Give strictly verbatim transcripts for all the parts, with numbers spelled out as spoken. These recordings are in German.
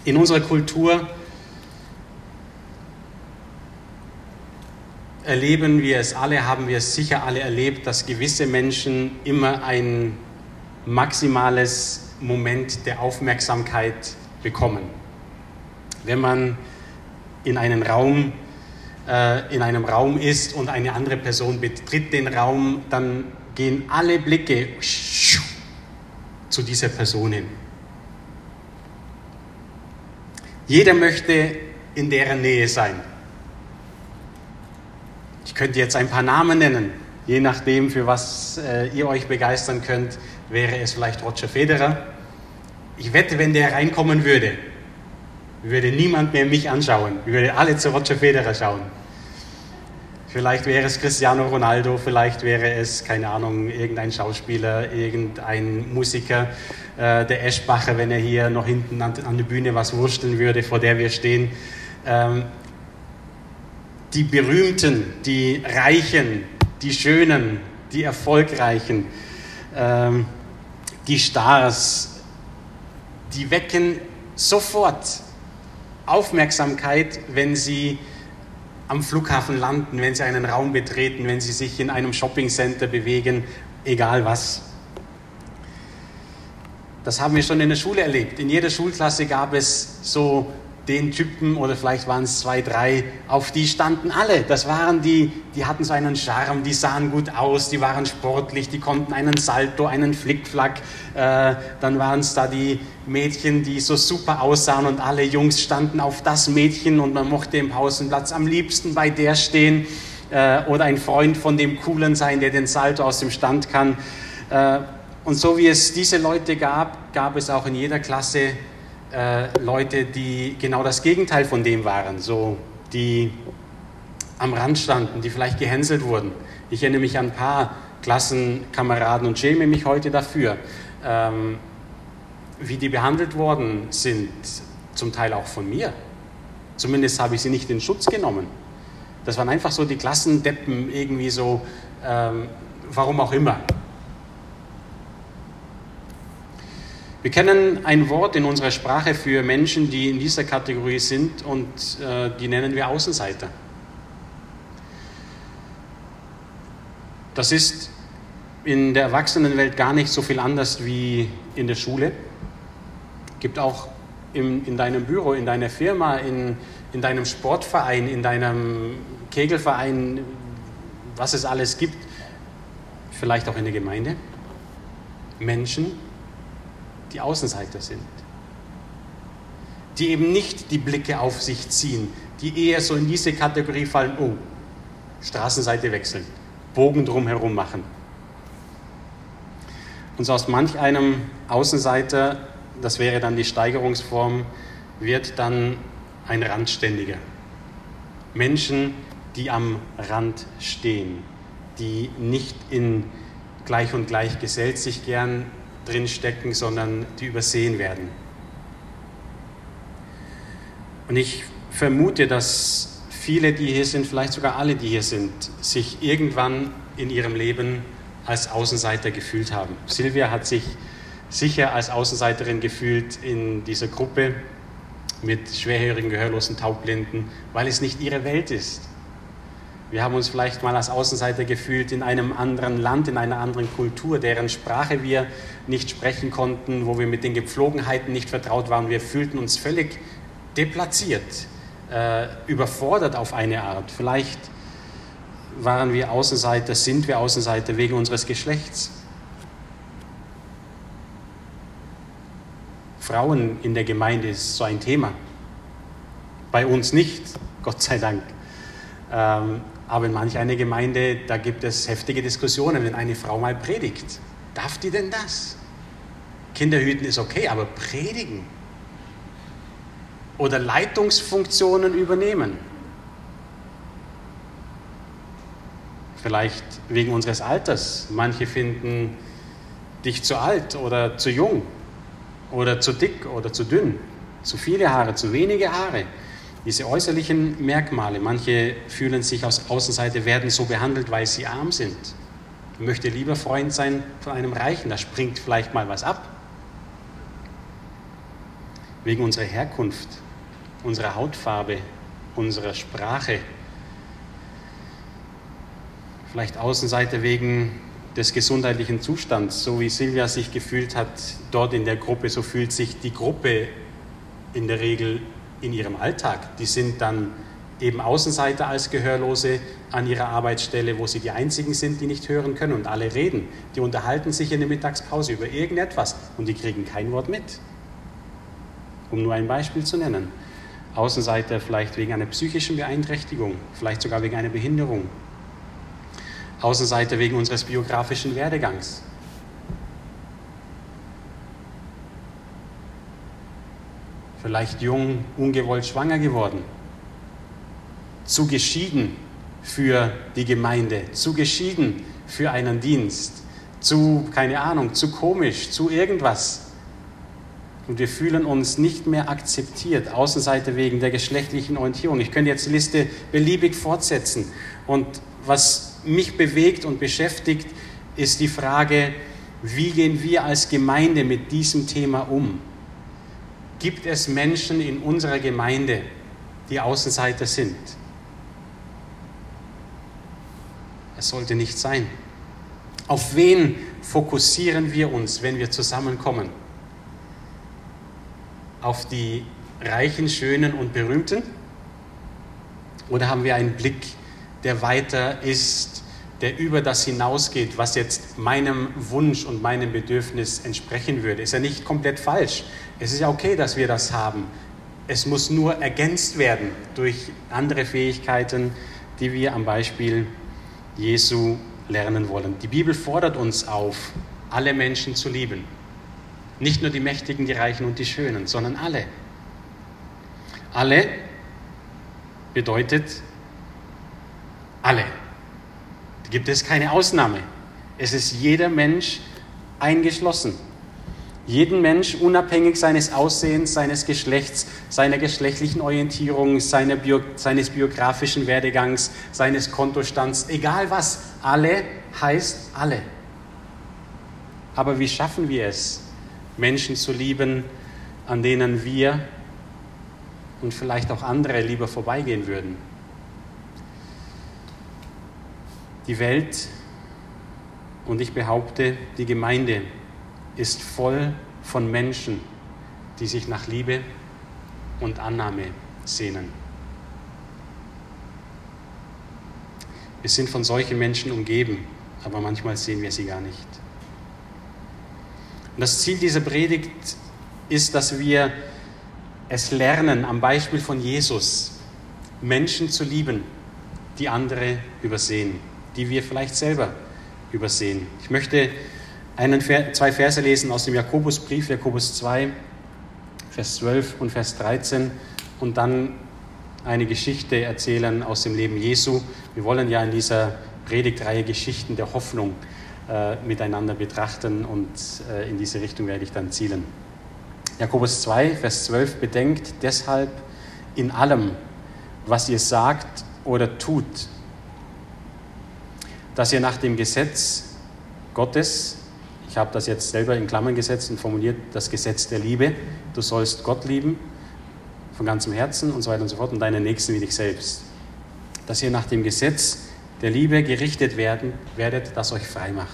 In unserer Kultur erleben wir es alle, haben wir es sicher alle erlebt, dass gewisse Menschen immer ein maximales Moment der Aufmerksamkeit bekommen. Wenn man in einen Raum, äh, in einem Raum ist und eine andere Person betritt den Raum, dann gehen alle Blicke zu dieser Person hin. Jeder möchte in deren Nähe sein. Ich könnte jetzt ein paar Namen nennen, je nachdem, für was äh, ihr euch begeistern könnt, wäre es vielleicht Roger Federer. Ich wette, wenn der reinkommen würde, würde niemand mehr mich anschauen. Wir würden alle zu Roger Federer schauen. Vielleicht wäre es Cristiano Ronaldo, vielleicht wäre es, keine Ahnung, irgendein Schauspieler, irgendein Musiker, äh, der Eschbacher, wenn er hier noch hinten an, an der Bühne was wursteln würde, vor der wir stehen. Ähm, die Berühmten, die Reichen, die Schönen, die Erfolgreichen, ähm, die Stars, die wecken sofort Aufmerksamkeit, wenn sie am Flughafen landen, wenn sie einen Raum betreten, wenn sie sich in einem Shoppingcenter bewegen, egal was. Das haben wir schon in der Schule erlebt. In jeder Schulklasse gab es so den Typen, oder vielleicht waren es zwei, drei, auf die standen alle. Das waren die, die hatten so einen Charme, die sahen gut aus, die waren sportlich, die konnten einen Salto, einen Flickflack. Äh, dann waren es da die Mädchen, die so super aussahen und alle Jungs standen auf das Mädchen und man mochte im Pausenplatz am liebsten bei der stehen äh, oder ein Freund von dem Coolen sein, der den Salto aus dem Stand kann. Äh, und so wie es diese Leute gab, gab es auch in jeder Klasse Äh, Leute, die genau das Gegenteil von dem waren, so die am Rand standen, die vielleicht gehänselt wurden. Ich erinnere mich an ein paar Klassenkameraden und schäme mich heute dafür, ähm, wie die behandelt worden sind, zum Teil auch von mir. Zumindest habe ich sie nicht in Schutz genommen. Das waren einfach so die Klassendeppen, irgendwie so, ähm, warum auch immer. Wir kennen ein Wort in unserer Sprache für Menschen, die in dieser Kategorie sind, und äh, die nennen wir Außenseiter. Das ist in der Erwachsenenwelt gar nicht so viel anders wie in der Schule. Es gibt auch im, in deinem Büro, in deiner Firma, in, in deinem Sportverein, in deinem Kegelverein, was es alles gibt, vielleicht auch in der Gemeinde, Menschen, die Außenseiter sind, die eben nicht die Blicke auf sich ziehen, die eher so in diese Kategorie fallen, oh, Straßenseite wechseln, Bogen drumherum machen. Und so aus manch einem Außenseiter, das wäre dann die Steigerungsform, wird dann ein Randständiger. Menschen, die am Rand stehen, die nicht in Gleich und Gleich gesellt sich gern drinstecken, sondern die übersehen werden. Und ich vermute, dass viele, die hier sind, vielleicht sogar alle, die hier sind, sich irgendwann in ihrem Leben als Außenseiter gefühlt haben. Silvia hat sich sicher als Außenseiterin gefühlt in dieser Gruppe mit schwerhörigen, gehörlosen, taubblinden, weil es nicht ihre Welt ist. Wir haben uns vielleicht mal als Außenseiter gefühlt in einem anderen Land, in einer anderen Kultur, deren Sprache wir nicht sprechen konnten, wo wir mit den Gepflogenheiten nicht vertraut waren. Wir fühlten uns völlig deplatziert, äh, überfordert auf eine Art. Vielleicht waren wir Außenseiter, sind wir Außenseiter wegen unseres Geschlechts. Frauen in der Gemeinde ist so ein Thema. Bei uns nicht, Gott sei Dank. Ähm, aber in manch einer Gemeinde, da gibt es heftige Diskussionen, wenn eine Frau mal predigt. Darf die denn das? Kinderhüten ist okay, aber predigen oder Leitungsfunktionen übernehmen. Vielleicht wegen unseres Alters. Manche finden dich zu alt oder zu jung oder zu dick oder zu dünn, zu viele Haare, zu wenige Haare. Diese äußerlichen Merkmale, manche fühlen sich als Außenseiter, werden so behandelt, weil sie arm sind. Ich möchte lieber Freund sein von einem Reichen, da springt vielleicht mal was ab. wegen unserer Herkunft, unserer Hautfarbe, unserer Sprache. Vielleicht Außenseiter wegen des gesundheitlichen Zustands, so wie Silvia sich gefühlt hat dort in der Gruppe, so fühlt sich die Gruppe in der Regel in ihrem Alltag. Die sind dann eben Außenseiter als Gehörlose an ihrer Arbeitsstelle, wo sie die Einzigen sind, die nicht hören können und alle reden. Die unterhalten sich in der Mittagspause über irgendetwas und die kriegen kein Wort mit. Um nur ein Beispiel zu nennen. Außenseiter vielleicht wegen einer psychischen Beeinträchtigung, vielleicht sogar wegen einer Behinderung. Außenseiter wegen unseres biografischen Werdegangs. Vielleicht jung, ungewollt schwanger geworden. Zu geschieden für die Gemeinde, zu geschieden für einen Dienst, zu, keine Ahnung, zu komisch, zu irgendwas. Und wir fühlen uns nicht mehr akzeptiert, Außenseiter wegen der geschlechtlichen Orientierung. Ich könnte jetzt die Liste beliebig fortsetzen. Und was mich bewegt und beschäftigt, ist die Frage, wie gehen wir als Gemeinde mit diesem Thema um? Gibt es Menschen in unserer Gemeinde, die Außenseiter sind? Es sollte nicht sein. Auf wen fokussieren wir uns, wenn wir zusammenkommen? Auf die Reichen, Schönen und Berühmten? Oder haben wir einen Blick, der weiter ist, der über das hinausgeht, was jetzt meinem Wunsch und meinem Bedürfnis entsprechen würde? Ist ja nicht komplett falsch. Es ist ja okay, dass wir das haben. Es muss nur ergänzt werden durch andere Fähigkeiten, die wir am Beispiel Jesu lernen wollen. Die Bibel fordert uns auf, alle Menschen zu lieben. Nicht nur die Mächtigen, die Reichen und die Schönen, sondern alle. Alle bedeutet alle. Da gibt es keine Ausnahme. Es ist jeder Mensch eingeschlossen. Jeden Mensch, unabhängig seines Aussehens, seines Geschlechts, seiner geschlechtlichen Orientierung, seiner Bio, seines biografischen Werdegangs, seines Kontostands, egal was. Alle heißt alle. Aber wie schaffen wir es, Menschen zu lieben, an denen wir und vielleicht auch andere lieber vorbeigehen würden? Die Welt, und ich behaupte, die Gemeinde ist voll von Menschen, die sich nach Liebe und Annahme sehnen. Wir sind von solchen Menschen umgeben, aber manchmal sehen wir sie gar nicht. Und das Ziel dieser Predigt ist, dass wir es lernen, am Beispiel von Jesus, Menschen zu lieben, die andere übersehen, die wir vielleicht selber übersehen. Ich möchte einen, zwei Verse lesen aus dem Jakobusbrief, Jakobus zwei, Vers zwölf und Vers dreizehn und dann eine Geschichte erzählen aus dem Leben Jesu. Wir wollen ja in dieser Predigtreihe Geschichten der Hoffnung äh, miteinander betrachten und äh, in diese Richtung werde ich dann zielen. Jakobus zwei, Vers zwölf, bedenkt deshalb in allem, was ihr sagt oder tut, dass ihr nach dem Gesetz Gottes, ich habe das jetzt selber in Klammern gesetzt und formuliert, das Gesetz der Liebe, du sollst Gott lieben, von ganzem Herzen und so weiter und so fort und deinen Nächsten wie dich selbst. Dass ihr nach dem Gesetz der Liebe gerichtet werden, werdet, das euch frei macht.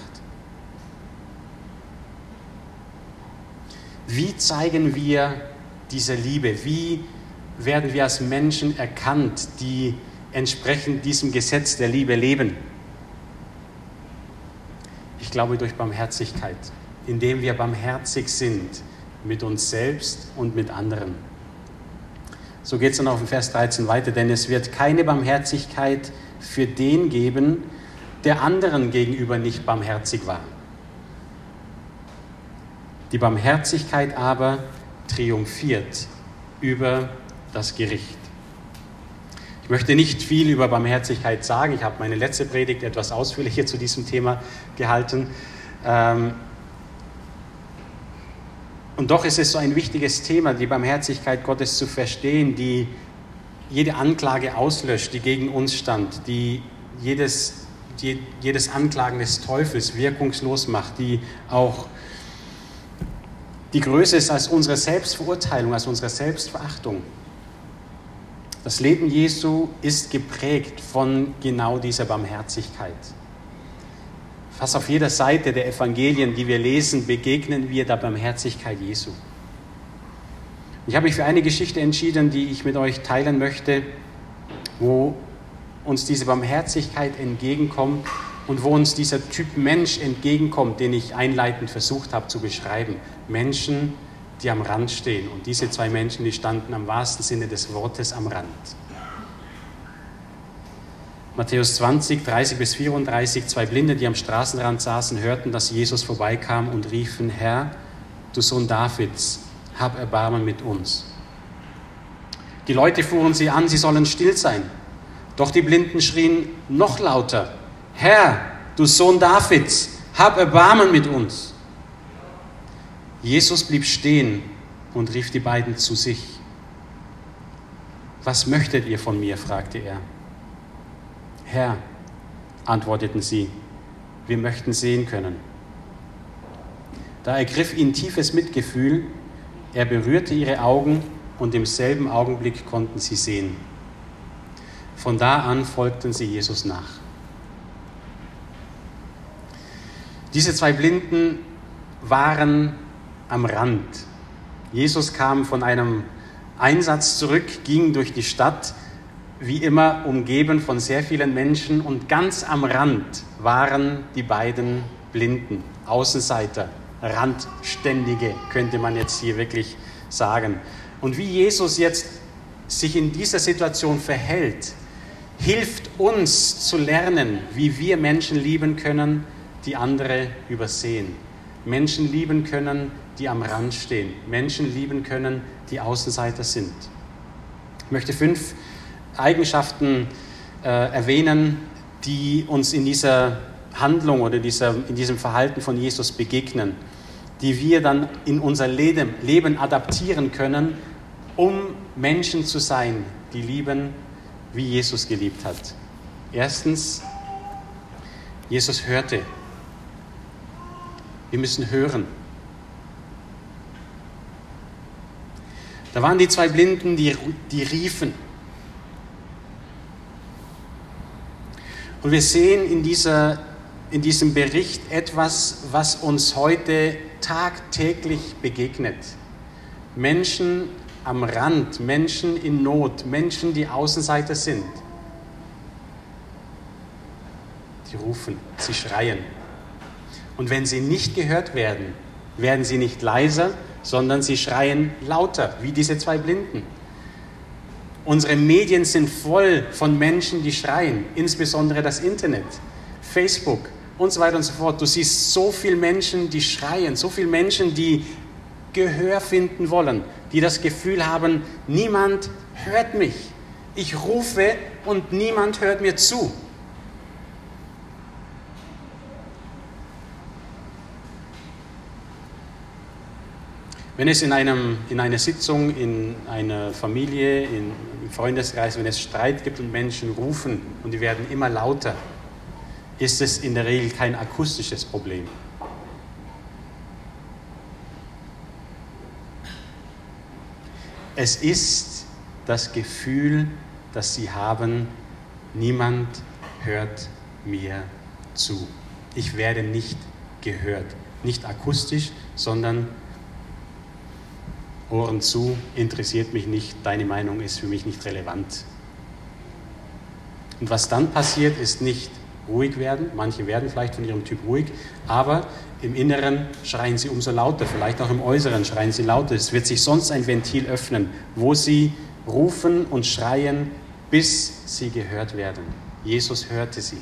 Wie zeigen wir diese Liebe? Wie werden wir als Menschen erkannt, die entsprechend diesem Gesetz der Liebe leben? Ich glaube durch Barmherzigkeit, indem wir barmherzig sind mit uns selbst und mit anderen. So geht es dann auf den Vers dreizehn weiter, denn es wird keine Barmherzigkeit für den geben, der anderen gegenüber nicht barmherzig war. Die Barmherzigkeit aber triumphiert über das Gericht. Ich möchte nicht viel über Barmherzigkeit sagen. Ich habe meine letzte Predigt etwas ausführlicher zu diesem Thema gehalten. Und doch ist es so ein wichtiges Thema, die Barmherzigkeit Gottes zu verstehen, die jede Anklage auslöscht, die gegen uns stand, die jedes, die, jedes Anklagen des Teufels wirkungslos macht, die auch die größer ist als unsere Selbstverurteilung, als unsere Selbstverachtung. Das Leben Jesu ist geprägt von genau dieser Barmherzigkeit. Fast auf jeder Seite der Evangelien, die wir lesen, begegnen wir der Barmherzigkeit Jesu. Ich habe mich für eine Geschichte entschieden, die ich mit euch teilen möchte, wo uns diese Barmherzigkeit entgegenkommt und wo uns dieser Typ Mensch entgegenkommt, den ich einleitend versucht habe zu beschreiben. Menschen, die am Rand stehen. Und diese zwei Menschen, die standen am wahrsten Sinne des Wortes am Rand. Matthäus zwanzig, dreißig bis vierunddreißig, zwei Blinde, die am Straßenrand saßen, hörten, dass Jesus vorbeikam und riefen, Herr, du Sohn Davids, hab Erbarmen mit uns. Die Leute fuhren sie an, sie sollen still sein. Doch die Blinden schrien noch lauter, Herr, du Sohn Davids, hab Erbarmen mit uns. Jesus blieb stehen und rief die beiden zu sich. Was möchtet ihr von mir? Fragte er. Herr, antworteten sie, wir möchten sehen können. Da ergriff ihn tiefes Mitgefühl, er berührte ihre Augen und im selben Augenblick konnten sie sehen. Von da an folgten sie Jesus nach. Diese zwei Blinden waren am Rand. Jesus kam von einem Einsatz zurück, ging durch die Stadt, wie immer umgeben von sehr vielen Menschen, und ganz am Rand waren die beiden Blinden, Außenseiter, Randständige, könnte man jetzt hier wirklich sagen. Und wie Jesus jetzt sich in dieser Situation verhält, hilft uns zu lernen, wie wir Menschen lieben können, die andere übersehen. Menschen lieben können, die am Rand stehen. Menschen lieben können, die Außenseiter sind. Ich möchte fünf Eigenschaften äh, erwähnen, die uns in dieser Handlung oder dieser, in diesem Verhalten von Jesus begegnen, die wir dann in unser Leben, Leben adaptieren können, um Menschen zu sein, die lieben, wie Jesus geliebt hat. Erstens, Jesus hörte. Wir müssen hören. Da waren die zwei Blinden, die, die riefen. Und wir sehen in, dieser, in diesem Bericht etwas, was uns heute tagtäglich begegnet. Menschen am Rand, Menschen in Not, Menschen, die Außenseiter sind. Die rufen, sie schreien. Und wenn sie nicht gehört werden, werden sie nicht leiser, sondern sie schreien lauter, wie diese zwei Blinden. Unsere Medien sind voll von Menschen, die schreien, insbesondere das Internet, Facebook und so weiter und so fort. Du siehst so viele Menschen, die schreien, so viele Menschen, die Gehör finden wollen, die das Gefühl haben, niemand hört mich. Ich rufe und niemand hört mir zu. Wenn es in, einem, in einer Sitzung, in einer Familie, in, im Freundeskreis, wenn es Streit gibt und Menschen rufen und die werden immer lauter, ist es in der Regel kein akustisches Problem. Es ist das Gefühl, das sie haben, niemand hört mir zu. Ich werde nicht gehört. Nicht akustisch, sondern Ohren zu, interessiert mich nicht, deine Meinung ist für mich nicht relevant. Und was dann passiert, ist nicht ruhig werden, manche werden vielleicht von ihrem Typ ruhig, aber im Inneren schreien sie umso lauter, vielleicht auch im Äußeren schreien sie lauter. Es wird sich sonst ein Ventil öffnen, wo sie rufen und schreien, bis sie gehört werden. Jesus hörte sie.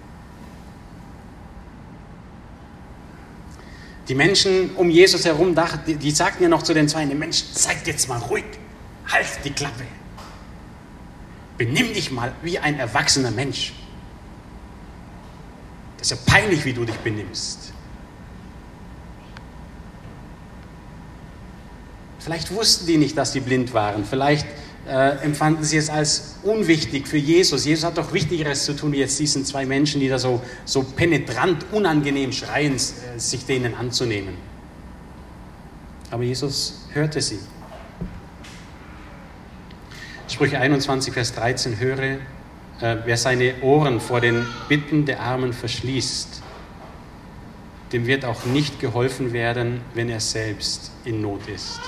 Die Menschen um Jesus herum, die, die sagten ja noch zu den zwei, Mensch, seid jetzt mal ruhig, halt die Klappe. Benimm dich mal wie ein erwachsener Mensch. Das ist ja peinlich, wie du dich benimmst. Vielleicht wussten die nicht, dass sie blind waren. Vielleicht äh, empfanden sie es als unwichtig für Jesus. Jesus hat doch Wichtigeres zu tun, wie jetzt diesen zwei Menschen, die da so, so penetrant, unangenehm schreien, äh, sich denen anzunehmen. Aber Jesus hörte sie. Sprüche einundzwanzig, Vers dreizehn, höre, äh, wer seine Ohren vor den Bitten der Armen verschließt, dem wird auch nicht geholfen werden, wenn er selbst in Not ist.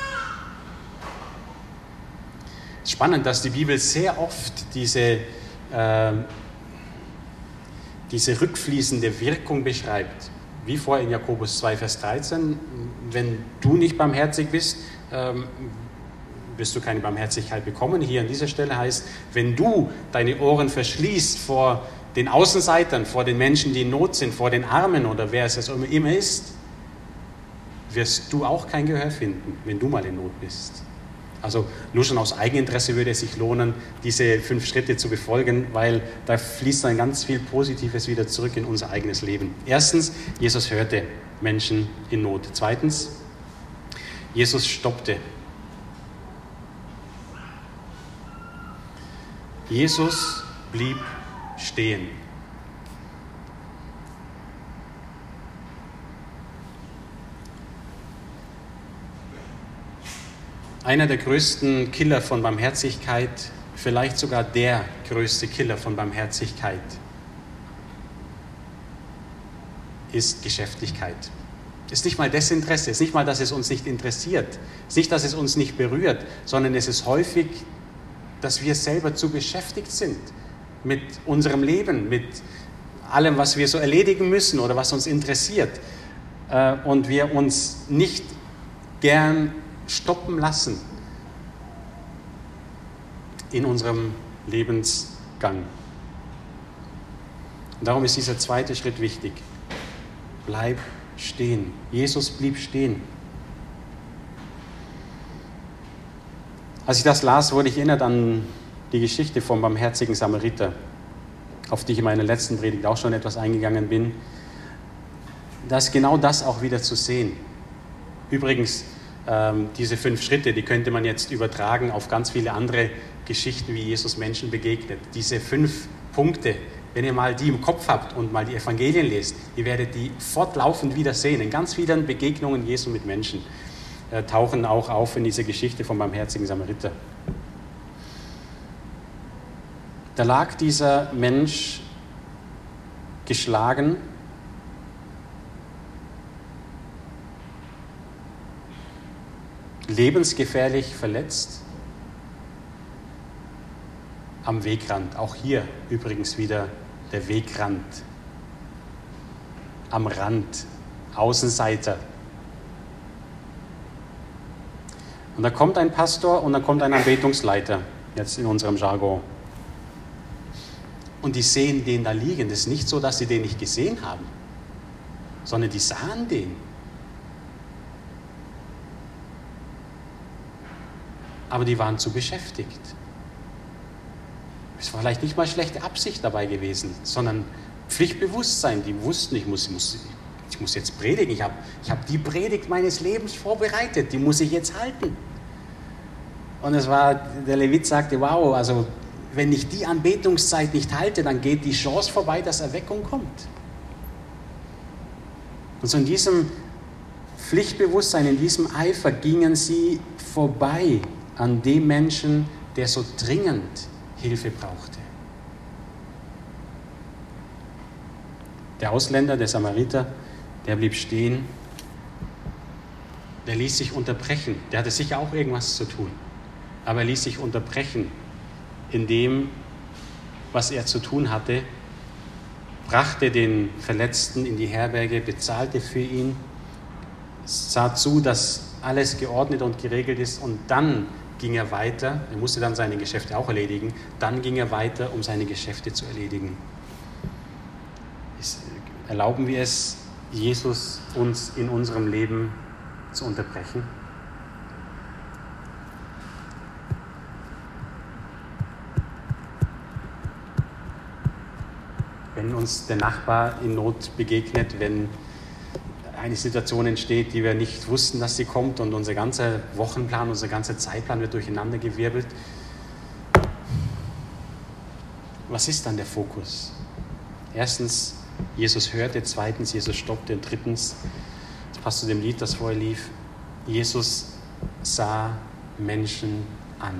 Es ist spannend, dass die Bibel sehr oft diese, äh, diese rückfließende Wirkung beschreibt. Wie vorher in Jakobus zwei, Vers dreizehn, wenn du nicht barmherzig bist, ähm, wirst du keine Barmherzigkeit bekommen. Hier an dieser Stelle heißt, wenn du deine Ohren verschließt vor den Außenseitern, vor den Menschen, die in Not sind, vor den Armen oder wer es immer ist, wirst du auch kein Gehör finden, wenn du mal in Not bist. Also nur schon aus Eigeninteresse würde es sich lohnen, diese fünf Schritte zu befolgen, weil da fließt dann ganz viel Positives wieder zurück in unser eigenes Leben. Erstens, Jesus hörte Menschen in Not. Zweitens, Jesus stoppte. Jesus blieb stehen. Einer der größten Killer von Barmherzigkeit, vielleicht sogar der größte Killer von Barmherzigkeit, ist Geschäftigkeit. Es ist nicht mal Desinteresse, es ist nicht mal, dass es uns nicht interessiert, es ist nicht, dass es uns nicht berührt, sondern es ist häufig, dass wir selber zu beschäftigt sind mit unserem Leben, mit allem, was wir so erledigen müssen oder was uns interessiert, und wir uns nicht gern stoppen lassen in unserem Lebensgang. Und darum ist dieser zweite Schritt wichtig. Bleib stehen. Jesus blieb stehen. Als ich das las, wurde ich erinnert an die Geschichte vom barmherzigen Samariter, auf die ich in meiner letzten Predigt auch schon etwas eingegangen bin. Da ist genau das auch wieder zu sehen. Übrigens, ähm, diese fünf Schritte, die könnte man jetzt übertragen auf ganz viele andere Geschichten, wie Jesus Menschen begegnet. Diese fünf Punkte, wenn ihr mal die im Kopf habt und mal die Evangelien lest, ihr werdet die fortlaufend wieder sehen. In ganz vielen Begegnungen Jesu mit Menschen äh, tauchen auch auf in dieser Geschichte vom barmherzigen Samariter. Da lag dieser Mensch geschlagen, lebensgefährlich verletzt, am Wegrand. Auch hier übrigens wieder der Wegrand. Am Rand, Außenseiter. Und da kommt ein Pastor und dann kommt ein Anbetungsleiter, jetzt in unserem Jargon. Und die sehen den da liegen. Das ist nicht so, dass sie den nicht gesehen haben, sondern die sahen den. Aber die waren zu beschäftigt. Es war vielleicht nicht mal schlechte Absicht dabei gewesen, sondern Pflichtbewusstsein. Die wussten, ich muss, ich muss, ich muss jetzt predigen. Ich habe ich hab die Predigt meines Lebens vorbereitet, die muss ich jetzt halten. Und es war, der Levit sagte, wow, also wenn ich die Anbetungszeit nicht halte, dann geht die Chance vorbei, dass Erweckung kommt. Und so in diesem Pflichtbewusstsein, in diesem Eifer gingen sie vorbei an dem Menschen, der so dringend Hilfe brauchte. Der Ausländer, der Samariter, der blieb stehen, der ließ sich unterbrechen. Der hatte sicher auch irgendwas zu tun, aber er ließ sich unterbrechen in dem, was er zu tun hatte, brachte den Verletzten in die Herberge, bezahlte für ihn, sah zu, dass alles geordnet und geregelt ist, und dann ging er weiter, er musste dann seine Geschäfte auch erledigen, dann ging er weiter, um seine Geschäfte zu erledigen. Erlauben wir es, Jesus uns in unserem Leben zu unterbrechen? Wenn uns der Nachbar in Not begegnet, wenn eine Situation entsteht, die wir nicht wussten, dass sie kommt, und unser ganzer Wochenplan, unser ganzer Zeitplan wird durcheinandergewirbelt. Was ist dann der Fokus? Erstens, Jesus hörte, zweitens, Jesus stoppte, und drittens, das passt zu dem Lied, das vorher lief, Jesus sah Menschen an.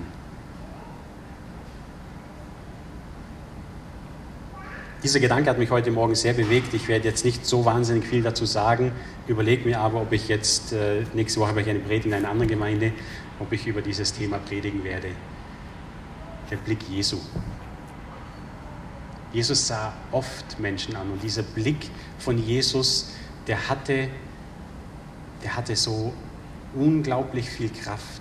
Dieser Gedanke hat mich heute Morgen sehr bewegt. Ich werde jetzt nicht so wahnsinnig viel dazu sagen, überlege mir aber, ob ich jetzt, äh, nächste Woche habe ich eine Predigt in einer anderen Gemeinde, ob ich über dieses Thema predigen werde. Der Blick Jesu. Jesus sah oft Menschen an und dieser Blick von Jesus, der hatte, der hatte so unglaublich viel Kraft.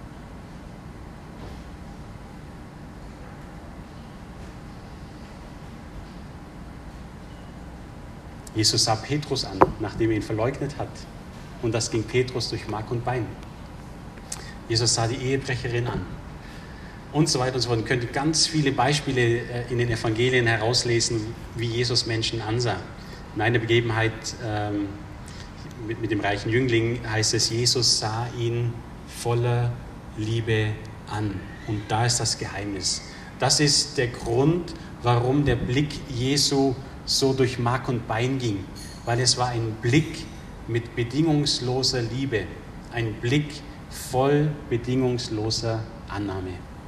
Jesus sah Petrus an, nachdem er ihn verleugnet hat. Und das ging Petrus durch Mark und Bein. Jesus sah die Ehebrecherin an. Und so weiter und so fort. Man könnte ganz viele Beispiele in den Evangelien herauslesen, wie Jesus Menschen ansah. In einer Begebenheit ähm, mit, mit dem reichen Jüngling heißt es, Jesus sah ihn voller Liebe an. Und da ist das Geheimnis. Das ist der Grund, warum der Blick Jesu so durch Mark und Bein ging, weil es war ein Blick mit bedingungsloser Liebe, ein Blick voll bedingungsloser Annahme.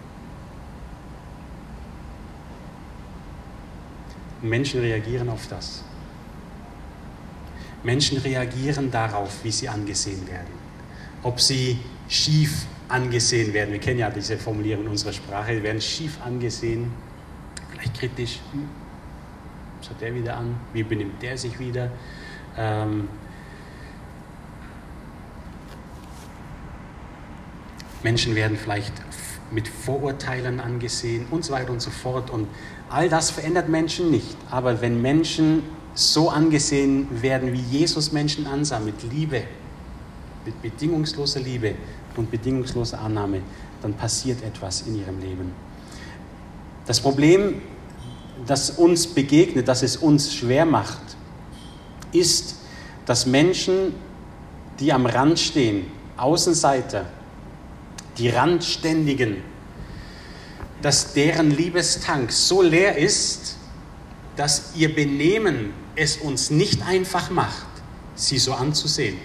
Menschen reagieren auf das. Menschen reagieren darauf, wie sie angesehen werden. Ob sie schief angesehen werden. Wir kennen ja diese Formulierung in unserer Sprache, sie werden schief angesehen, vielleicht kritisch. Was hat der wieder an? Wie benimmt der sich wieder? Ähm, Menschen werden vielleicht mit Vorurteilen angesehen und so weiter und so fort. Und all das verändert Menschen nicht. Aber wenn Menschen so angesehen werden, wie Jesus Menschen ansah, mit Liebe, mit bedingungsloser Liebe und bedingungsloser Annahme, dann passiert etwas in ihrem Leben. Das Problem, das uns begegnet, das es uns schwer macht, ist, dass Menschen, die am Rand stehen, Außenseiter, die Randständigen, dass deren Liebestank so leer ist, dass ihr Benehmen es uns nicht einfach macht, sie so anzusehen.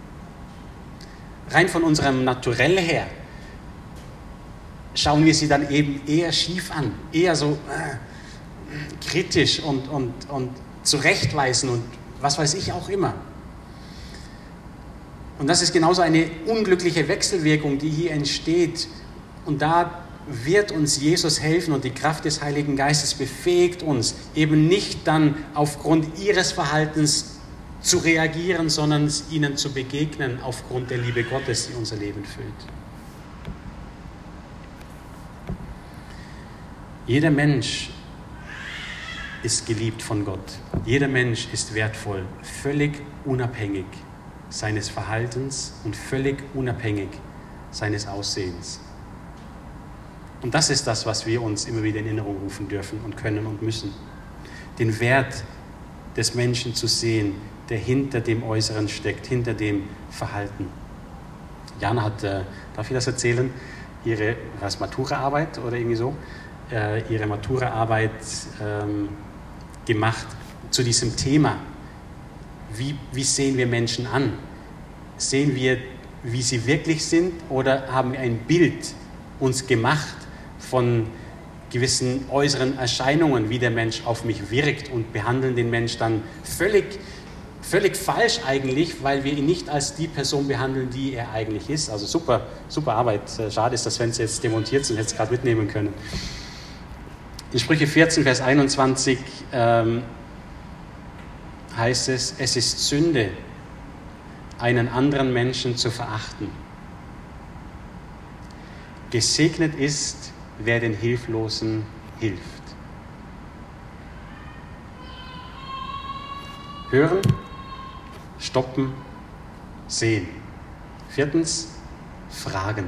Rein von unserem Naturell her schauen wir sie dann eben eher schief an, eher so äh, kritisch und, und, und zurechtweisen und was weiß ich auch immer. Und das ist genauso eine unglückliche Wechselwirkung, die hier entsteht. Und da wird uns Jesus helfen und die Kraft des Heiligen Geistes befähigt uns, eben nicht dann aufgrund ihres Verhaltens zu reagieren, sondern ihnen zu begegnen aufgrund der Liebe Gottes, die unser Leben füllt. Jeder Mensch ist geliebt von Gott. Jeder Mensch ist wertvoll, völlig unabhängig seines Verhaltens und völlig unabhängig seines Aussehens. Und das ist das, was wir uns immer wieder in Erinnerung rufen dürfen und können und müssen. Den Wert des Menschen zu sehen, der hinter dem Äußeren steckt, hinter dem Verhalten. Jana hat, äh, darf ich das erzählen, ihre was, Matura-Arbeit oder irgendwie so, äh, ihre Matura-Arbeit ähm, gemacht zu diesem Thema. Wie, wie sehen wir Menschen an? Sehen wir, wie sie wirklich sind, oder haben wir ein Bild uns gemacht von gewissen äußeren Erscheinungen, wie der Mensch auf mich wirkt, und behandeln den Mensch dann völlig, völlig falsch eigentlich, weil wir ihn nicht als die Person behandeln, die er eigentlich ist. Also super, super Arbeit. Schade ist, dass Sven es jetzt demontiert und hätte es gerade mitnehmen können. In Sprüche vierzehn, Vers einundzwanzig ähm, heißt es, es ist Sünde, einen anderen Menschen zu verachten. Gesegnet ist, wer den Hilflosen hilft. Hören, stoppen, sehen. Viertens, fragen.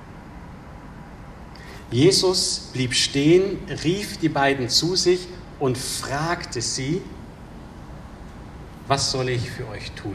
Jesus blieb stehen, rief die beiden zu sich und fragte sie, was soll ich für euch tun?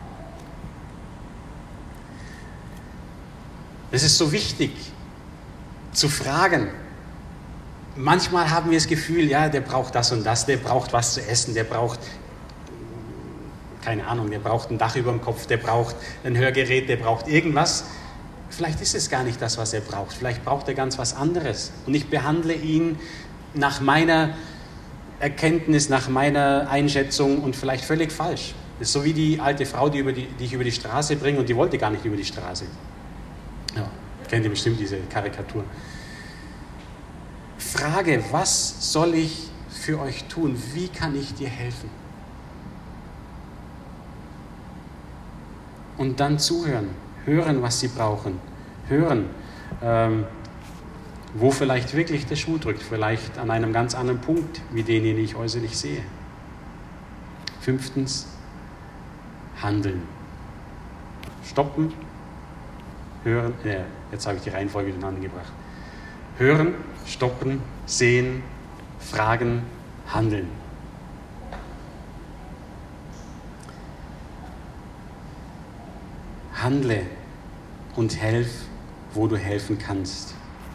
Es ist so wichtig, zu fragen. Manchmal haben wir das Gefühl, ja, der braucht das und das, der braucht was zu essen, der braucht, keine Ahnung, der braucht ein Dach über dem Kopf, der braucht ein Hörgerät, der braucht irgendwas. Vielleicht ist es gar nicht das, was er braucht. Vielleicht braucht er ganz was anderes. Und ich behandle ihn nach meiner Erkenntnis, nach meiner Einschätzung und vielleicht völlig falsch. Das ist so wie die alte Frau, die, über die, die ich über die Straße bringe und die wollte gar nicht über die Straße. Ja, kennt ihr bestimmt diese Karikatur. Frage, was soll ich für euch tun? Wie kann ich dir helfen? Und dann zuhören, hören, was sie brauchen, hören, ähm, wo vielleicht wirklich der Schuh drückt, vielleicht an einem ganz anderen Punkt, wie den, den ich äußerlich sehe. Fünftens, handeln. Stoppen, hören, äh, jetzt habe ich die Reihenfolge durcheinander gebracht. Hören, stoppen, sehen, fragen, handeln. Handle und helf, wo du helfen kannst.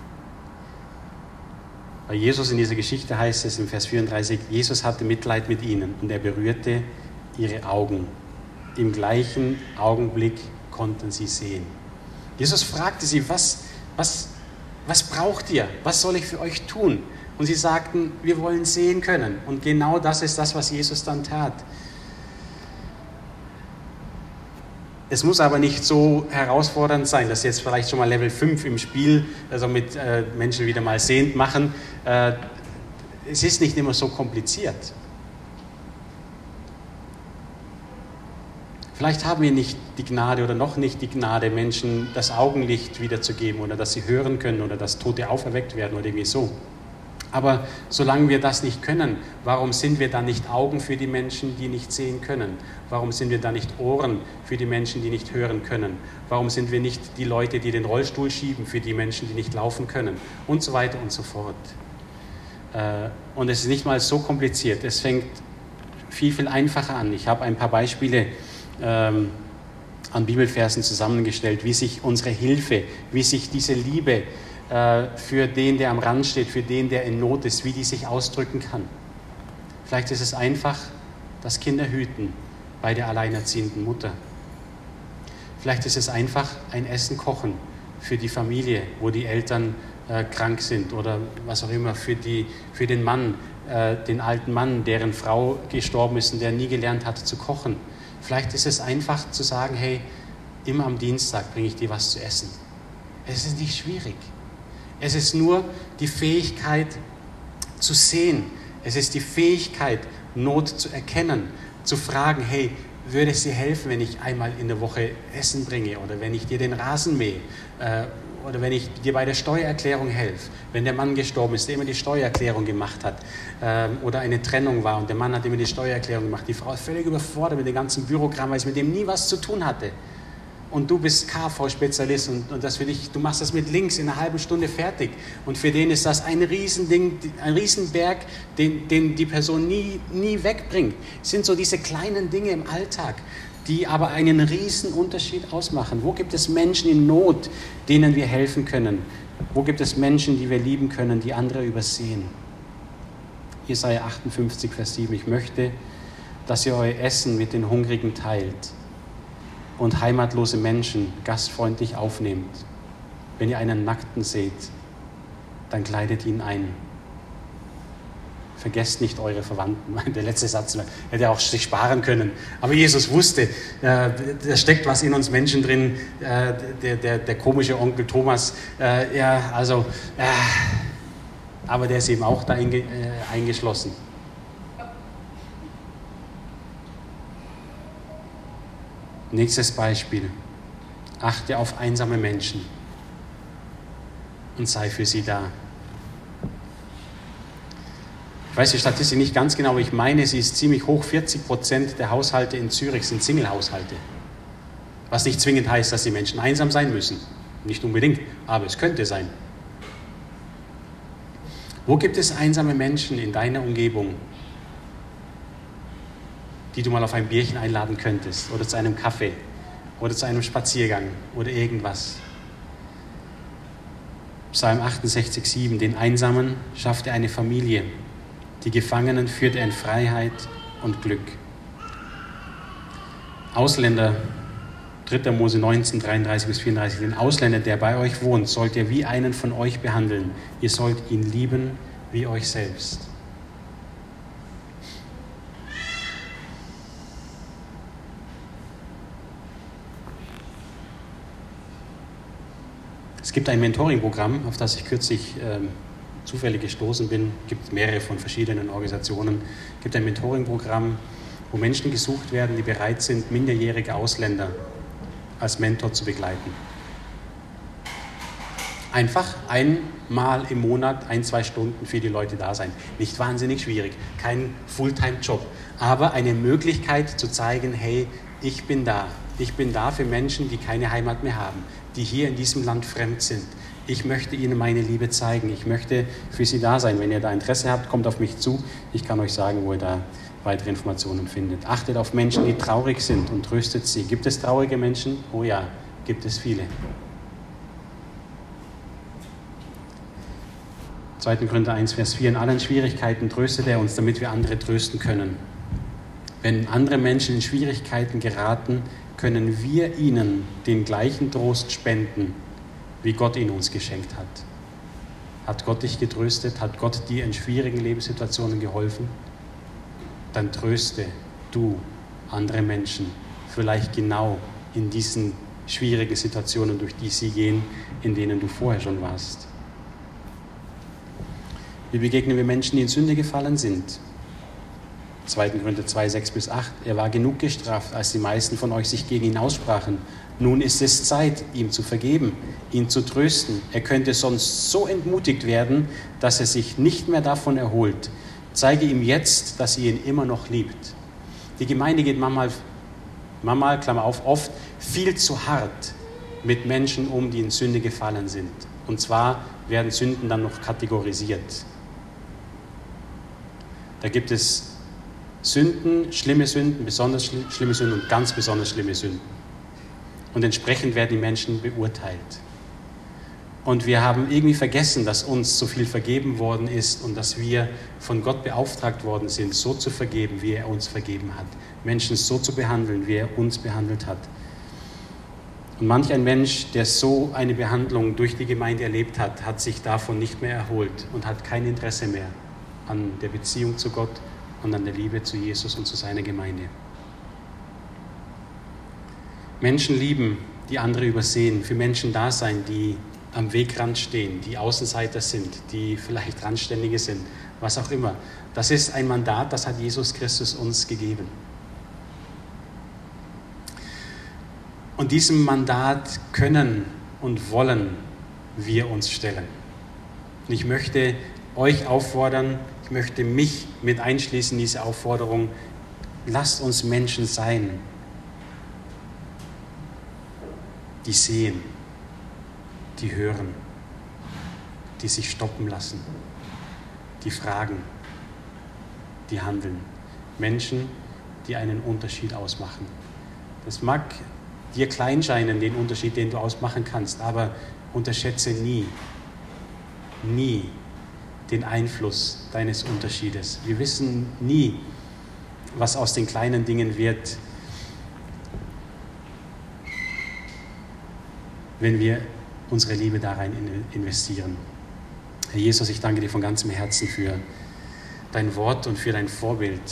Bei Jesus in dieser Geschichte heißt es im Vers vierunddreißig, Jesus hatte Mitleid mit ihnen und er berührte ihre Augen. Im gleichen Augenblick konnten sie sehen. Jesus fragte sie, was, was, was braucht ihr? Was soll ich für euch tun? Und sie sagten, wir wollen sehen können. Und genau das ist das, was Jesus dann tat. Es muss aber nicht so herausfordernd sein, dass jetzt vielleicht schon mal Level fünf im Spiel, also mit äh, Menschen wieder mal sehend machen. Äh, es ist nicht immer so kompliziert. Vielleicht haben wir nicht die Gnade oder noch nicht die Gnade, Menschen das Augenlicht wiederzugeben oder dass sie hören können oder dass Tote auferweckt werden oder irgendwie so. Aber solange wir das nicht können, warum sind wir dann nicht Augen für die Menschen, die nicht sehen können? Warum sind wir dann nicht Ohren für die Menschen, die nicht hören können? Warum sind wir nicht die Leute, die den Rollstuhl schieben für die Menschen, die nicht laufen können? Und so weiter und so fort. Und es ist nicht mal so kompliziert. Es fängt viel, viel einfacher an. Ich habe ein paar Beispiele ähm, an Bibelversen zusammengestellt, wie sich unsere Hilfe, wie sich diese Liebe für den, der am Rand steht, für den, der in Not ist, wie die sich ausdrücken kann. Vielleicht ist es einfach das Kinderhüten bei der alleinerziehenden Mutter. Vielleicht ist es einfach ein Essen kochen für die Familie, wo die Eltern äh, krank sind oder was auch immer, für, die, für den Mann, äh, den alten Mann, deren Frau gestorben ist und der nie gelernt hatte zu kochen. Vielleicht ist es einfach zu sagen, hey, immer am Dienstag bringe ich dir was zu essen. Es ist nicht schwierig. Es ist nur die Fähigkeit zu sehen. Es ist die Fähigkeit, Not zu erkennen, zu fragen, hey, würde es dir helfen, wenn ich einmal in der Woche Essen bringe oder wenn ich dir den Rasen mähe äh, oder wenn ich dir bei der Steuererklärung helfe, wenn der Mann gestorben ist, der immer die Steuererklärung gemacht hat äh, oder eine Trennung war und der Mann hat immer die Steuererklärung gemacht. Die Frau ist völlig überfordert mit dem ganzen Bürokram, weil sie mit dem nie was zu tun hatte. Und du bist K V-Spezialist und, und das für dich, du machst das mit links in einer halben Stunde fertig. Und für den ist das ein Riesending, ein Riesenberg, den, den die Person nie, nie wegbringt. Es sind so diese kleinen Dinge im Alltag, die aber einen riesen Unterschied ausmachen. Wo gibt es Menschen in Not, denen wir helfen können? Wo gibt es Menschen, die wir lieben können, die andere übersehen? Jesaja achtundfünfzig, Vers sieben. Ich möchte, dass ihr euer Essen mit den Hungrigen teilt und heimatlose Menschen gastfreundlich aufnehmt. Wenn ihr einen Nackten seht, dann kleidet ihn ein. Vergesst nicht eure Verwandten. Der letzte Satz hätte er auch sich sparen können. Aber Jesus wusste, äh, da steckt was in uns Menschen drin. Äh, der, der, der komische Onkel Thomas, äh, ja, also, äh, aber der ist eben auch da einge, äh, eingeschlossen. Nächstes Beispiel. Achte auf einsame Menschen und sei für sie da. Ich weiß die Statistik nicht ganz genau, aber ich meine, sie ist ziemlich hoch. vierzig Prozent der Haushalte in Zürich sind Single-Haushalte. Was nicht zwingend heißt, dass die Menschen einsam sein müssen. Nicht unbedingt, aber es könnte sein. Wo gibt es einsame Menschen in deiner Umgebung, die du mal auf ein Bierchen einladen könntest oder zu einem Kaffee oder zu einem Spaziergang oder irgendwas? Psalm achtundsechzig, sieben. Den Einsamen schafft er eine Familie, die Gefangenen führt er in Freiheit und Glück. Ausländer, dritter Mose neunzehn, dreiunddreißig bis vierunddreißig, den Ausländer, der bei euch wohnt, sollt ihr wie einen von euch behandeln. Ihr sollt ihn lieben wie euch selbst. Es gibt ein Mentoring-Programm, auf das ich kürzlich ähm, zufällig gestoßen bin. Es gibt mehrere von verschiedenen Organisationen. Es gibt ein Mentoring-Programm, wo Menschen gesucht werden, die bereit sind, minderjährige Ausländer als Mentor zu begleiten. Einfach einmal im Monat, ein, zwei Stunden für die Leute da sein. Nicht wahnsinnig schwierig, kein Fulltime-Job, aber eine Möglichkeit zu zeigen, hey, ich bin da. Ich bin da für Menschen, die keine Heimat mehr haben, die hier in diesem Land fremd sind. Ich möchte ihnen meine Liebe zeigen. Ich möchte für sie da sein. Wenn ihr da Interesse habt, kommt auf mich zu. Ich kann euch sagen, wo ihr da weitere Informationen findet. Achtet auf Menschen, die traurig sind und tröstet sie. Gibt es traurige Menschen? Oh ja, gibt es viele. zweiter Korinther eins, Vers vier. In allen Schwierigkeiten tröstet er uns, damit wir andere trösten können. Wenn andere Menschen in Schwierigkeiten geraten, können wir ihnen den gleichen Trost spenden, wie Gott ihn uns geschenkt hat. Hat Gott dich getröstet? Hat Gott dir in schwierigen Lebenssituationen geholfen? Dann tröste du andere Menschen, vielleicht genau in diesen schwierigen Situationen, durch die sie gehen, in denen du vorher schon warst. Wie begegnen wir Menschen, die in Sünde gefallen sind? zweiter Korinther zwei, sechs bis acht. Er war genug gestraft, als die meisten von euch sich gegen ihn aussprachen. Nun ist es Zeit, ihm zu vergeben, ihn zu trösten. Er könnte sonst so entmutigt werden, dass er sich nicht mehr davon erholt. Zeige ihm jetzt, dass ihr ihn immer noch liebt. Die Gemeinde geht manchmal, manchmal, Klammer auf, oft viel zu hart mit Menschen um, die in Sünde gefallen sind. Und zwar werden Sünden dann noch kategorisiert. Da gibt es Sünden, schlimme Sünden, besonders schlimme Sünden und ganz besonders schlimme Sünden. Und entsprechend werden die Menschen beurteilt. Und wir haben irgendwie vergessen, dass uns so viel vergeben worden ist und dass wir von Gott beauftragt worden sind, so zu vergeben, wie er uns vergeben hat. Menschen so zu behandeln, wie er uns behandelt hat. Und manch ein Mensch, der so eine Behandlung durch die Gemeinde erlebt hat, hat sich davon nicht mehr erholt und hat kein Interesse mehr an der Beziehung zu Gott und an der Liebe zu Jesus und zu seiner Gemeinde. Menschen lieben, die andere übersehen, für Menschen da sein, die am Wegrand stehen, die Außenseiter sind, die vielleicht Randständige sind, was auch immer. Das ist ein Mandat, das hat Jesus Christus uns gegeben. Und diesem Mandat können und wollen wir uns stellen. Und ich möchte euch auffordern, ich möchte mich mit einschließen in diese Aufforderung, lasst uns Menschen sein, die sehen, die hören, die sich stoppen lassen, die fragen, die handeln. Menschen, die einen Unterschied ausmachen. Das mag dir klein scheinen, den Unterschied, den du ausmachen kannst, aber unterschätze nie, nie den Einfluss deines Unterschiedes. Wir wissen nie, was aus den kleinen Dingen wird, wenn wir unsere Liebe da rein investieren. Herr Jesus, ich danke dir von ganzem Herzen für dein Wort und für dein Vorbild.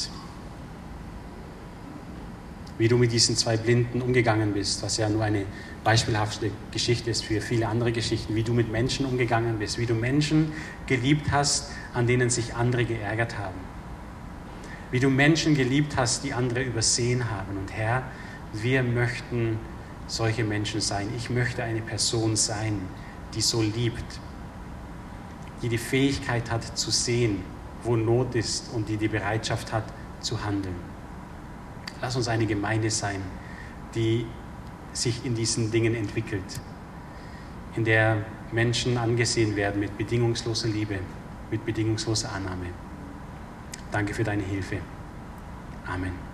Wie du mit diesen zwei Blinden umgegangen bist, was ja nur eine beispielhafte Geschichte ist für viele andere Geschichten, wie du mit Menschen umgegangen bist, wie du Menschen geliebt hast, an denen sich andere geärgert haben. Wie du Menschen geliebt hast, die andere übersehen haben. Und Herr, wir möchten solche Menschen sein. Ich möchte eine Person sein, die so liebt, die die Fähigkeit hat zu sehen, wo Not ist und die die Bereitschaft hat zu handeln. Lass uns eine Gemeinde sein, die sich in diesen Dingen entwickelt, in der Menschen angesehen werden mit bedingungsloser Liebe, mit bedingungsloser Annahme. Danke für deine Hilfe. Amen.